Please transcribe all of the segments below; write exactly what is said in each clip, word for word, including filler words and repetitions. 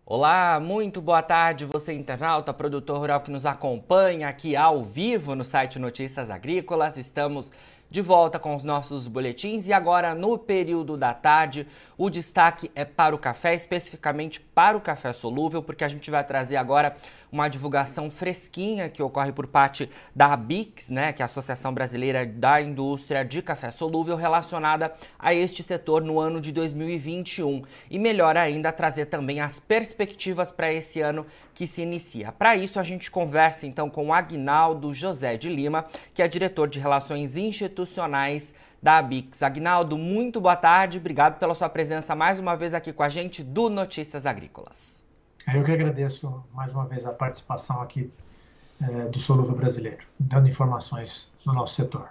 Olá, muito boa tarde, você internauta, produtor rural que nos acompanha aqui ao vivo no site Notícias Agrícolas. Estamos de volta com os nossos boletins e agora no período da tarde o destaque é para o café, especificamente para o café solúvel, porque a gente vai trazer agora uma divulgação fresquinha que ocorre por parte da A B I C, né, que é a Associação Brasileira da Indústria de Café Solúvel, relacionada a este setor no ano de dois mil e vinte e um. E melhor ainda, trazer também as perspectivas para esse ano que se inicia. Para isso, a gente conversa então com o Aguinaldo José de Lima, que é diretor de Relações Institucionais da A B I C. Aguinaldo, muito boa tarde, obrigado pela sua presença mais uma vez aqui com a gente do Notícias Agrícolas. Eu que agradeço mais uma vez a participação aqui é, do Solúvel Brasileiro, dando informações no nosso setor.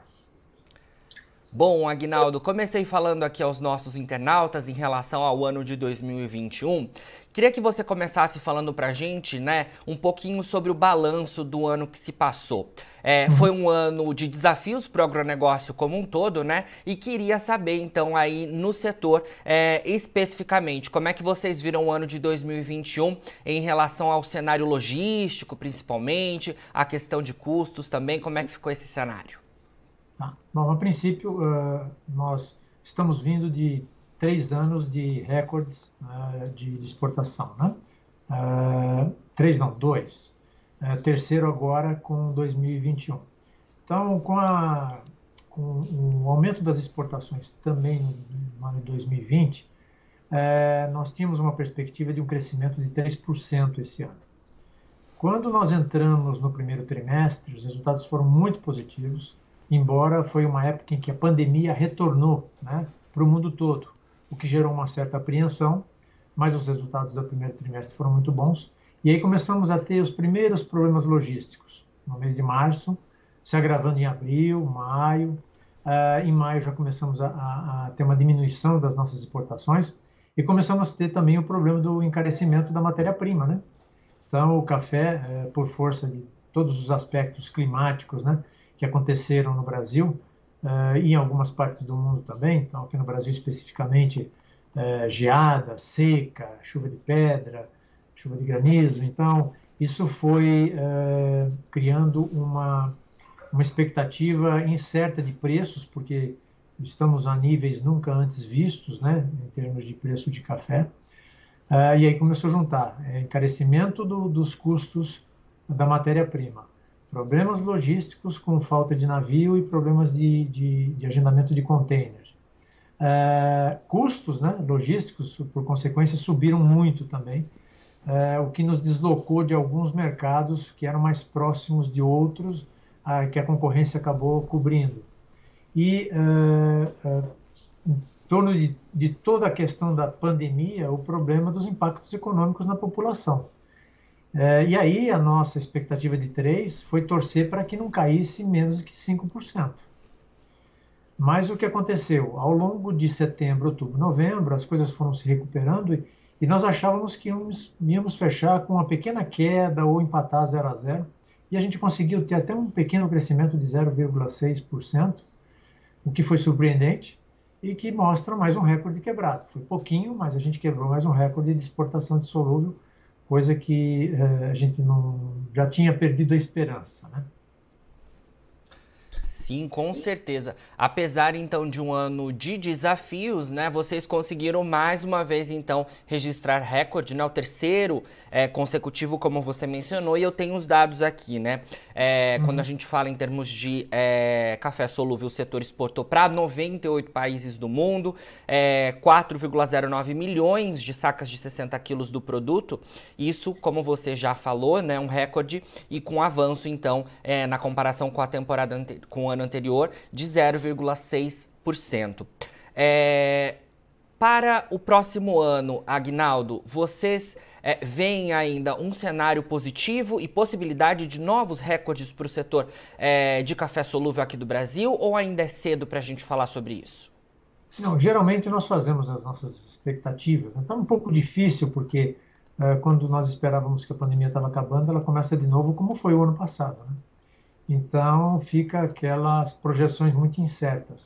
Bom, Aguinaldo, comecei falando aqui aos nossos internautas em relação ao ano de dois mil e vinte e um. Queria que você começasse falando pra gente, né, um pouquinho sobre o balanço do ano que se passou. É, foi um ano de desafios para o agronegócio como um todo, né? E queria saber, então, aí no setor, é, especificamente, como é que vocês viram o ano de dois mil e vinte e um em relação ao cenário logístico, principalmente, a questão de custos também, como é que ficou esse cenário? Tá. Bom, a princípio, uh, nós estamos vindo de três anos de recordes uh, de, de exportação, né? Uh, três não, dois. Uh, terceiro agora com dois mil e vinte e um. Então, com, a, com o aumento das exportações também no ano de dois mil e vinte, uh, nós tínhamos uma perspectiva de um crescimento de três por cento esse ano. Quando nós entramos no primeiro trimestre, os resultados foram muito positivos, embora foi uma época em que a pandemia retornou, né, para o mundo todo, o que gerou uma certa apreensão, mas os resultados do primeiro trimestre foram muito bons. E aí começamos a ter os primeiros problemas logísticos, no mês de março, se agravando em abril, maio. Uh, em maio já começamos a, a, a ter uma diminuição das nossas exportações e começamos a ter também o problema do encarecimento da matéria-prima, né? Então, o café, eh, por força de todos os aspectos climáticos, né, que aconteceram no Brasil uh, e em algumas partes do mundo também. Então, aqui no Brasil especificamente, uh, geada, seca, chuva de pedra, chuva de granizo. Então, isso foi uh, criando uma, uma expectativa incerta de preços, porque estamos a níveis nunca antes vistos, né, em termos de preço de café. Uh, e aí começou a juntar é, encarecimento do, dos custos da matéria-prima, problemas logísticos com falta de navio e problemas de, de, de agendamento de containers. Uh, custos, né, logísticos, por consequência, subiram muito também, uh, o que nos deslocou de alguns mercados que eram mais próximos de outros, uh, que a concorrência acabou cobrindo. E, uh, uh, em torno de, de toda a questão da pandemia, o problema dos impactos econômicos na população. É, e aí a nossa expectativa de três foi torcer para que não caísse menos que cinco por cento. Mas o que aconteceu? Ao longo de setembro, outubro, novembro, as coisas foram se recuperando e, e nós achávamos que íamos, íamos fechar com uma pequena queda ou empatar zero a zero. E a gente conseguiu ter até um pequeno crescimento de zero vírgula seis por cento, o que foi surpreendente e que mostra mais um recorde quebrado. Foi pouquinho, mas a gente quebrou mais um recorde de exportação de solúvel, coisa que uh, a gente não, já tinha perdido a esperança, né? Sim, com certeza. Apesar, então, de um ano de desafios, né, vocês conseguiram mais uma vez, então, registrar recorde, né, o terceiro é, consecutivo, como você mencionou, e eu tenho os dados aqui, né, é, uhum. Quando a gente fala em termos de é, café solúvel, o setor exportou para noventa e oito países do mundo, é, quatro vírgula zero nove milhões de sacas de sessenta quilos do produto, isso, como você já falou, né, um recorde e com avanço, então, é, na comparação com a temporada anterior, com o ano anterior, de zero vírgula seis por cento. É, para o próximo ano, Aguinaldo, vocês é, veem ainda um cenário positivo e possibilidade de novos recordes para o setor é, de café solúvel aqui do Brasil, ou ainda é cedo para a gente falar sobre isso? Não, geralmente nós fazemos as nossas expectativas. Está, né? Um pouco difícil, porque uh, quando nós esperávamos que a pandemia estava acabando, ela começa de novo como foi o ano passado, né? Então, fica aquelas projeções muito incertas.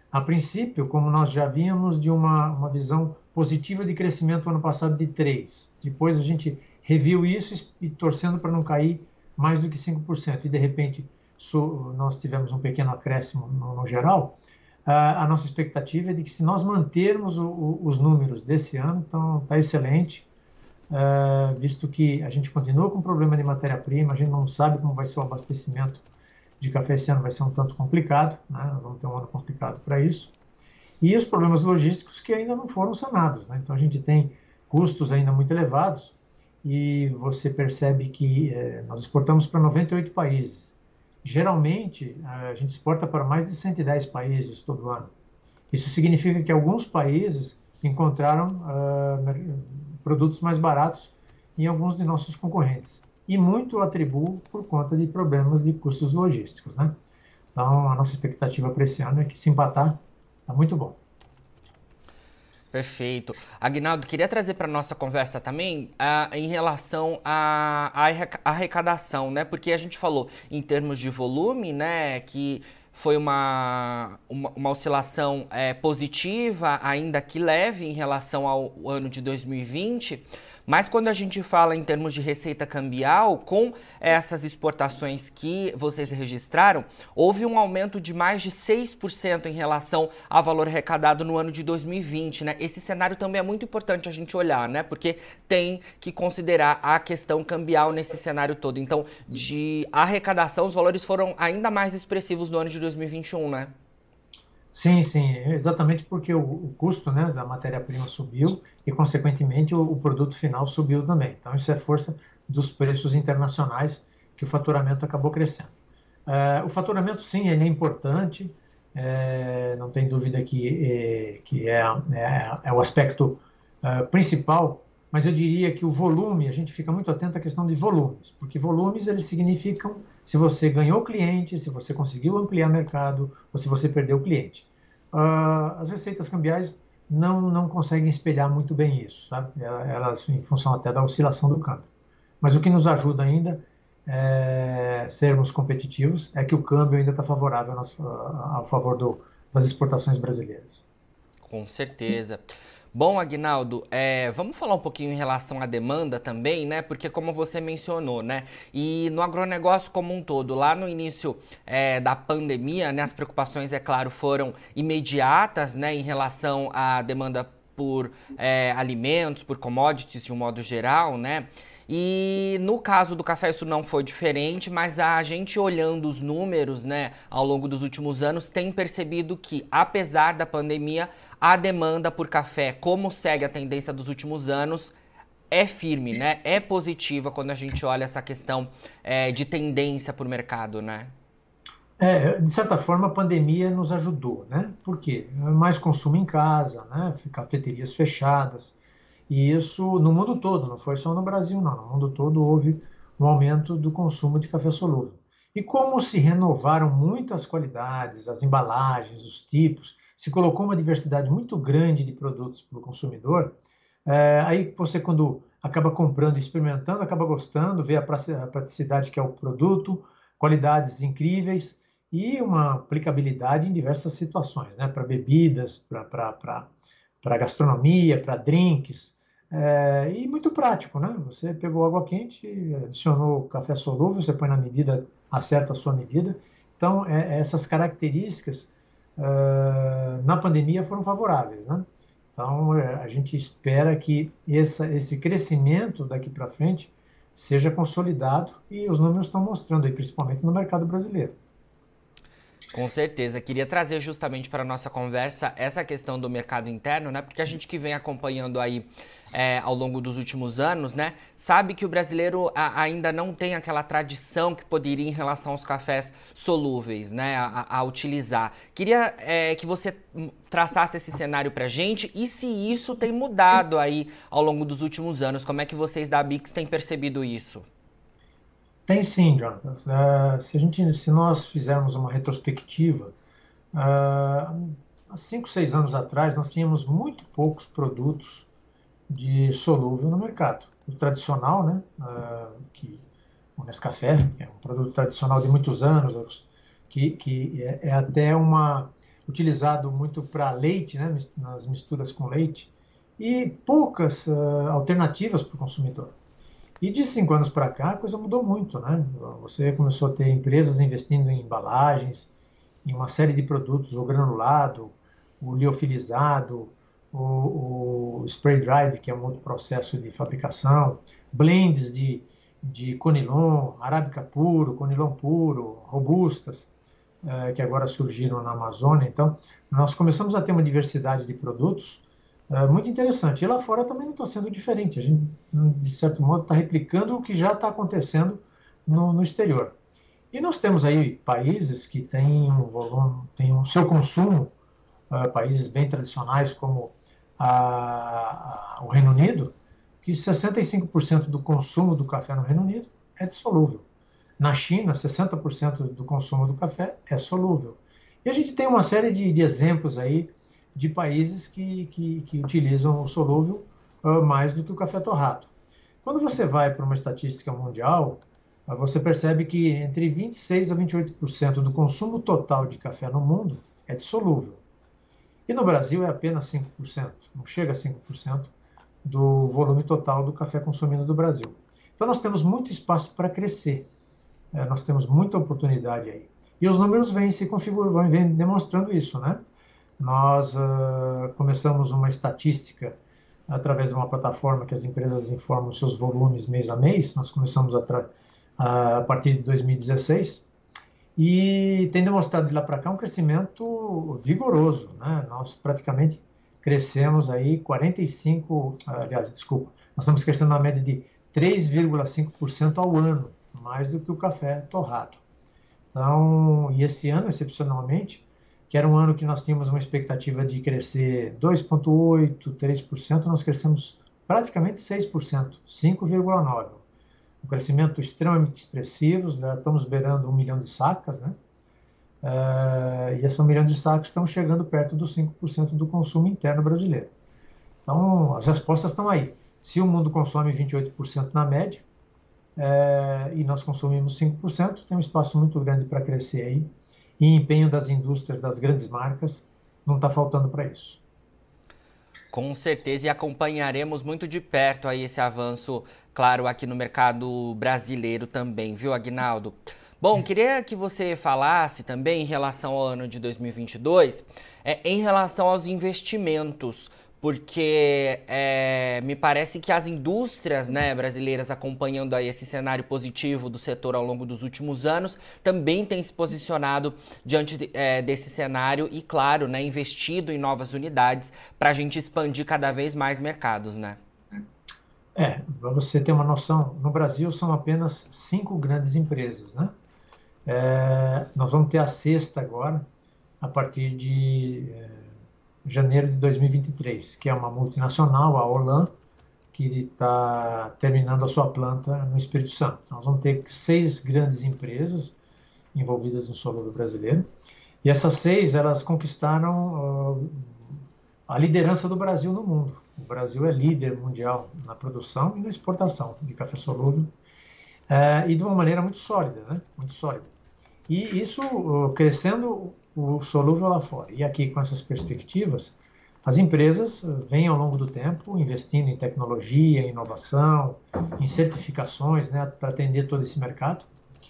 A princípio, como nós já vínhamos de uma, uma visão positiva de crescimento ano passado de três, depois a gente reviu isso e, e torcendo para não cair mais do que cinco por cento, e de repente so, nós tivemos um pequeno acréscimo no, no geral. A, a nossa expectativa é de que, se nós mantermos o, o, os números desse ano, então está excelente, uh, visto que a gente continua com problema de matéria-prima, a gente não sabe como vai ser o abastecimento de café esse ano, vai ser um tanto complicado, né? Nós vamos ter um ano complicado para isso. E os problemas logísticos que ainda não foram sanados, né? Então a gente tem custos ainda muito elevados e você percebe que eh, nós exportamos para noventa e oito países. Geralmente, a gente exporta para mais de cento e dez países todo ano. Isso significa que alguns países encontraram uh, produtos mais baratos em alguns de nossos concorrentes. E muito atribuo por conta de problemas de custos logísticos, né? Então, a nossa expectativa para esse ano é que, se empatar, está muito bom. Perfeito. Aguinaldo, queria trazer para a nossa conversa também uh, em relação à arrecadação, né? Porque a gente falou em termos de volume, né? Que foi uma, uma, uma oscilação é, positiva, ainda que leve, em relação ao ano de dois mil e vinte. Mas quando a gente fala em termos de receita cambial, com essas exportações que vocês registraram, houve um aumento de mais de seis por cento em relação ao valor arrecadado no ano de dois mil e vinte, né? Esse cenário também é muito importante a gente olhar, né? Porque tem que considerar a questão cambial nesse cenário todo. Então, de arrecadação, os valores foram ainda mais expressivos no ano de dois mil e vinte e um, né? Sim, sim, exatamente porque o, o custo, né, da matéria-prima subiu e, consequentemente, o, o produto final subiu também. Então, isso é força dos preços internacionais que o faturamento acabou crescendo. Uh, o faturamento, sim, ele é importante, é, não tem dúvida que, é, que é, é, é o aspecto uh, principal, mas eu diria que o volume, a gente fica muito atento à questão de volumes, porque volumes, eles significam se você ganhou cliente, se você conseguiu ampliar mercado ou se você perdeu cliente. Uh, as receitas cambiais não, não conseguem espelhar muito bem isso, sabe? Elas, em função até da oscilação do câmbio. Mas o que nos ajuda ainda é sermos competitivos, é que o câmbio ainda está favorável a nosso, a, a favor do, das exportações brasileiras. Com certeza. Bom, Aguinaldo, é, vamos falar um pouquinho em relação à demanda também, né? Porque, como você mencionou, né? E no agronegócio como um todo, lá no início é, da pandemia, né? As preocupações, é claro, foram imediatas, né? Em relação à demanda por é, alimentos, por commodities de um modo geral, né? E no caso do café isso não foi diferente, mas a gente olhando os números, né, ao longo dos últimos anos, tem percebido que, apesar da pandemia, a demanda por café, como segue a tendência dos últimos anos, é firme, né? É positiva quando a gente olha essa questão é, de tendência por mercado, né? É, de certa forma, a pandemia nos ajudou, né? Por quê? Mais consumo em casa, né? Cafeterias fechadas. E isso no mundo todo, não foi só no Brasil, não. No mundo todo houve um aumento do consumo de café solúvel. E como se renovaram muito as qualidades, as embalagens, os tipos, se colocou uma diversidade muito grande de produtos para o consumidor, é, aí você, quando acaba comprando e experimentando, acaba gostando, vê a praticidade que é o produto, qualidades incríveis e uma aplicabilidade em diversas situações, né? Para bebidas, para gastronomia, para drinks. É, e muito prático, né? Você pegou água quente, adicionou café solúvel, você põe na medida, acerta a sua medida. Então, é, essas características uh, na pandemia foram favoráveis, né? Então, é, a gente espera que essa, esse crescimento daqui para frente seja consolidado e os números estão mostrando aí, principalmente no mercado brasileiro. Com certeza. Queria trazer justamente para a nossa conversa essa questão do mercado interno, né? Porque a gente que vem acompanhando aí é, ao longo dos últimos anos, né? Sabe que o brasileiro a, ainda não tem aquela tradição que poderia em relação aos cafés solúveis, né? A, a utilizar. Queria é, que você traçasse esse cenário para a gente e se isso tem mudado aí ao longo dos últimos anos. Como é que vocês da Bix têm percebido isso? Tem sim, Jonathan. Uh, se, a gente, se nós fizermos uma retrospectiva, uh, há cinco, seis anos atrás, nós tínhamos muito poucos produtos de solúvel no mercado. O tradicional, né, uh, que, o Nescafé, que é um produto tradicional de muitos anos, que, que é, é até uma, utilizado muito para leite, né, nas misturas com leite, e poucas uh, alternativas para o consumidor. E de cinco anos para cá, a coisa mudou muito, né? Você começou a ter empresas investindo em embalagens, em uma série de produtos, o granulado, o liofilizado, o, o spray dried, que é um outro processo de fabricação, blends de, de conilon, arábica puro, conilon puro, robustas, eh, que agora surgiram na Amazônia. Então, nós começamos a ter uma diversidade de produtos é muito interessante. E lá fora também não está sendo diferente. A gente, de certo modo, está replicando o que já está acontecendo no, no exterior. E nós temos aí países que têm um volume, têm o seu consumo, uh, países bem tradicionais como a, a, o Reino Unido, que sessenta e cinco por cento do consumo do café no Reino Unido é dissolúvel. Na China, sessenta por cento do consumo do café é solúvel. E a gente tem uma série de, de exemplos aí de países que, que, que utilizam o solúvel uh, mais do que o café torrado. Quando você vai para uma estatística mundial, uh, você percebe que entre vinte e seis por cento a vinte e oito por cento do consumo total de café no mundo é dissolúvel. E no Brasil é apenas cinco por cento, não chega a cinco por cento do volume total do café consumido do Brasil. Então nós temos muito espaço para crescer, uh, nós temos muita oportunidade aí. E os números vêm se configurando, vêm demonstrando isso, né? Nós uh, começamos uma estatística através de uma plataforma que as empresas informam seus volumes mês a mês. Nós começamos a, a partir de dois mil e dezesseis e tem demonstrado de lá para cá um crescimento vigoroso, né? Nós praticamente crescemos aí quarenta e cinco por cento, aliás, desculpa, nós estamos crescendo na média de três vírgula cinco por cento ao ano, mais do que o café torrado. Então, e esse ano, excepcionalmente, que era um ano que nós tínhamos uma expectativa de crescer dois vírgula oito por cento, três por cento, nós crescemos praticamente seis por cento, cinco vírgula nove por cento. Um crescimento extremamente expressivo, já estamos beirando um milhão de sacas, né? Uh, e esse um milhão de sacas estão chegando perto dos cinco por cento do consumo interno brasileiro. Então, as respostas estão aí. Se o mundo consome vinte e oito por cento na média, uh, e nós consumimos cinco por cento, tem um espaço muito grande para crescer aí. E empenho das indústrias, das grandes marcas, não está faltando para isso. Com certeza, e acompanharemos muito de perto aí esse avanço, claro, aqui no mercado brasileiro também, viu, Aguinaldo? Bom, queria que você falasse também em relação ao ano de dois mil e vinte e dois, é, em relação aos investimentos, porque é, me parece que as indústrias, né, brasileiras, acompanhando aí esse cenário positivo do setor ao longo dos últimos anos, também têm se posicionado diante de, é, desse cenário e, claro, né, investido em novas unidades para a gente expandir cada vez mais mercados, né? É, para você ter uma noção, no Brasil são apenas cinco grandes empresas, né? É, nós vamos ter a sexta agora, a partir de é, janeiro de dois mil e vinte e três, que é uma multinacional, a Olam, que está terminando a sua planta no Espírito Santo. Então, nós vamos ter seis grandes empresas envolvidas no solúvel brasileiro, e essas seis, elas conquistaram uh, a liderança do Brasil no mundo. O Brasil é líder mundial na produção e na exportação de café solúvel, uh, e de uma maneira muito sólida, né? Muito sólida. E isso uh, crescendo o solúvel lá fora. E aqui, com essas perspectivas, as empresas vêm ao longo do tempo investindo em tecnologia, em inovação, em certificações, né, para atender todo esse mercado.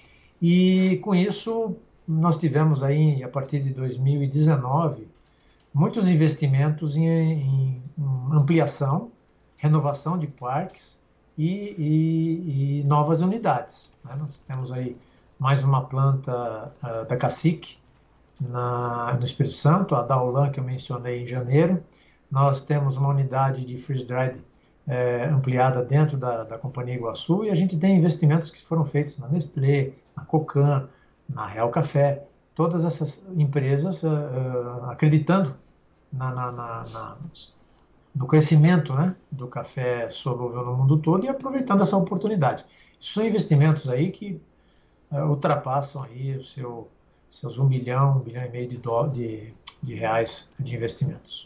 E com isso, nós tivemos aí, a partir de dois mil e dezenove, muitos investimentos em, em ampliação, renovação de parques e, e, e novas unidades, né? Nós temos aí mais uma planta uh, da Cacique, Na, no Espírito Santo, a da Olam, que eu mencionei em janeiro. Nós temos uma unidade de freeze-dried é, ampliada dentro da, da Companhia Iguaçu, e a gente tem investimentos que foram feitos na Nestlé, na Cocan, na Real Café, todas essas empresas uh, uh, acreditando na, na, na, na, no crescimento, né, do café solúvel no mundo todo e aproveitando essa oportunidade. São investimentos aí que uh, ultrapassam aí o seu seus um bilhão, um bilhão e meio de, do, de, de reais de investimentos.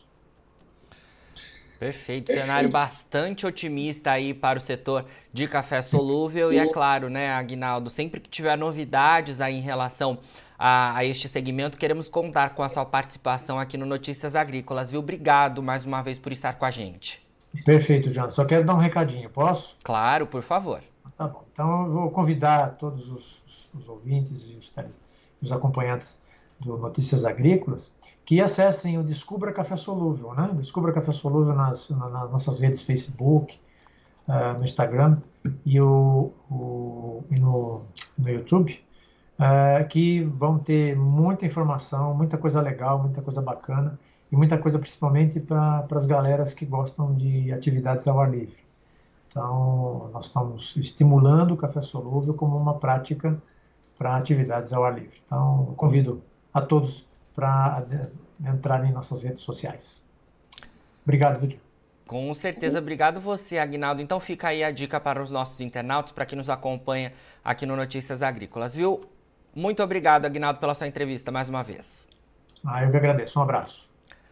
Perfeito, cenário bastante otimista aí para o setor de café solúvel e é claro, né, Aguinaldo, sempre que tiver novidades aí em relação a, a este segmento, queremos contar com a sua participação aqui no Notícias Agrícolas, viu? Obrigado mais uma vez por estar com a gente. Perfeito, John. Só quero dar um recadinho, posso? Claro, por favor. Tá bom. Então, eu vou convidar todos os, os ouvintes e os, os acompanhantes do Notícias Agrícolas que acessem o Descubra Café Solúvel, né? Descubra Café Solúvel nas, nas nossas redes Facebook, uh, no Instagram e, o, o, e no, no YouTube, uh, que vão ter muita informação, muita coisa legal, muita coisa bacana e muita coisa principalmente para as galeras que gostam de atividades ao ar livre. Então, nós estamos estimulando o café solúvel como uma prática para atividades ao ar livre. Então, eu convido a todos para entrarem em nossas redes sociais. Obrigado, Vitor. Com certeza, obrigado você, Aguinaldo. Então fica aí a dica para os nossos internautas, para quem nos acompanha aqui no Notícias Agrícolas, viu? Muito obrigado, Aguinaldo, pela sua entrevista mais uma vez. Ah, eu que agradeço. Um abraço.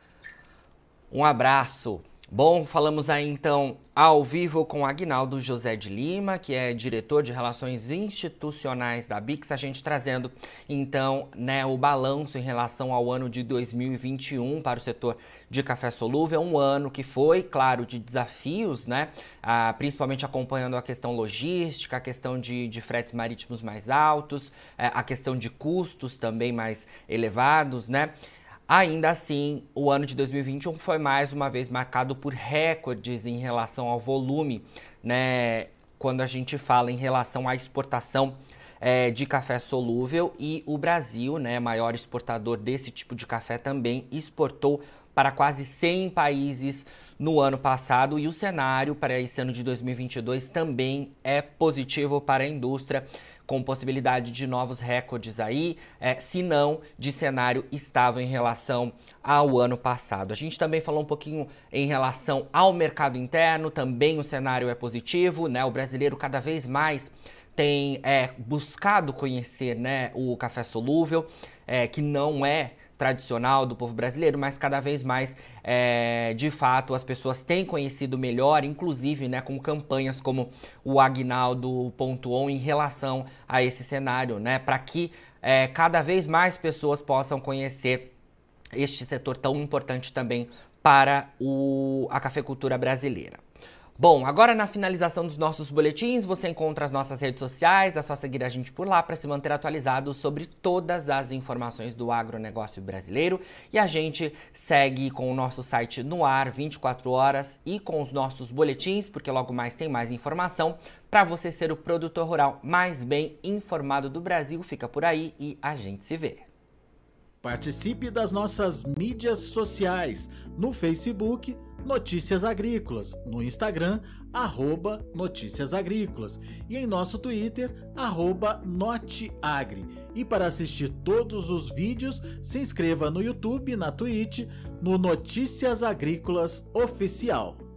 Um abraço. Bom, falamos aí então ao vivo com Aguinaldo José de Lima, que é diretor de Relações Institucionais da Bix, a gente trazendo então, né, o balanço em relação ao ano de dois mil e vinte e um para o setor de café solúvel, um ano que foi, claro, de desafios, né, ah, principalmente acompanhando a questão logística, a questão de, de fretes marítimos mais altos, eh, a questão de custos também mais elevados, né. Ainda assim, o ano de dois mil e vinte e um foi mais uma vez marcado por recordes em relação ao volume, né? Quando a gente fala em relação à exportação é, de café solúvel, e o Brasil, né, maior exportador desse tipo de café, também exportou para quase cem países no ano passado, e o cenário para esse ano de dois mil e vinte e dois também é positivo para a indústria, com possibilidade de novos recordes aí, é, se não de cenário estável em relação ao ano passado. A gente também falou um pouquinho em relação ao mercado interno, também o cenário é positivo, né? O brasileiro cada vez mais tem é, buscado conhecer, né, o café solúvel, é, que não é tradicional do povo brasileiro, mas cada vez mais, é, de fato, as pessoas têm conhecido melhor, inclusive, né, com campanhas como o Aguinaldo pontuou em relação a esse cenário, né, para que é, cada vez mais pessoas possam conhecer este setor tão importante também para o, a cafeicultura brasileira. Bom, agora na finalização dos nossos boletins, você encontra as nossas redes sociais, é só seguir a gente por lá para se manter atualizado sobre todas as informações do agronegócio brasileiro. E a gente segue com o nosso site no ar vinte e quatro horas e com os nossos boletins, porque logo mais tem mais informação para você ser o produtor rural mais bem informado do Brasil. Fica por aí e a gente se vê. Participe das nossas mídias sociais, no Facebook, Notícias Agrícolas, no Instagram, arroba Notícias Agrícolas e em nosso Twitter, arroba Noteagri. E para assistir todos os vídeos, se inscreva no YouTube, na Twitch, no Notícias Agrícolas Oficial.